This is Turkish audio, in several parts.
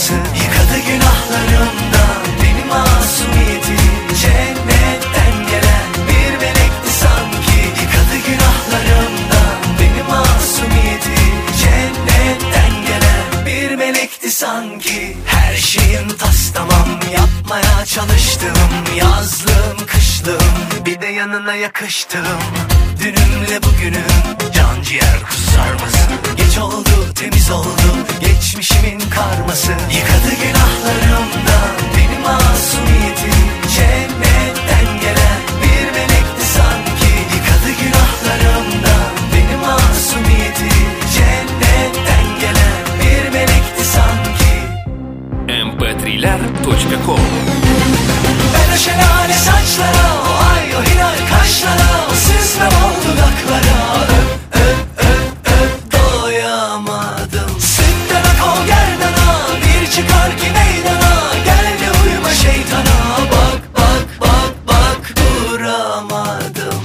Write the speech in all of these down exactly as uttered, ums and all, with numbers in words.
sarması. Yıkadı günahlarımdan beni masumiyeti. Cennetten gelen bir melekti sanki. Yıkadı günahlarımdan beni masumiyeti. Cennetten gelen bir melekti sanki. Her şeyim tas tamam, yapmaya çalıştım. Yazlığım kışlığım, bir de yanına yakıştım. Dünümle bugünüm, can ciğer kuzu sarması. Geç oldu, temiz oldu, geçmişimin karması. Yıkadı günahlarımdan beni masumiyeti. Cennetten gelen bir melekti sanki. Yıkadı günahlarımdan beni masumiyeti. Cennetten gelen bir melekti sanki. em pe triler точка ком. Ben o şelale saçlara, o ay o hilal kaşlara, o süzme bol dudaklara öp öp öp öp doyamadım. Sütten ak o gerdana, bir çıkar ki meydana. Gel de uyuma şeytana, bak bak bak bak duramadım.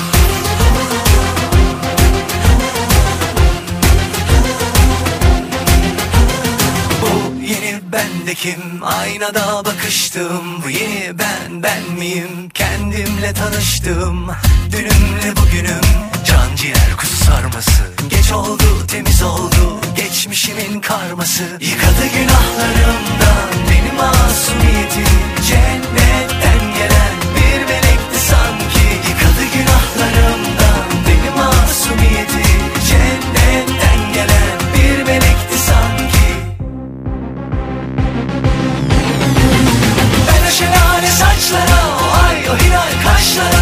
Bu yeni bendekim, aynada bakıştım. Bu yeni ben, ben miyim? Kendimle tanıştım. Dünümle bugünüm, can ciğer kuzu sarması. Geç oldu, temiz oldu, geçmişimin karması. Yıkadı günahlarımdan beni masumiyeti. Cennetten gelen bir melekti sanki. Yıkadı günahlarımdan beni masumiyeti. Cennetten gelen bir melekti sanki. Ben o şelale saçlara, o ay o hilal kaşlara,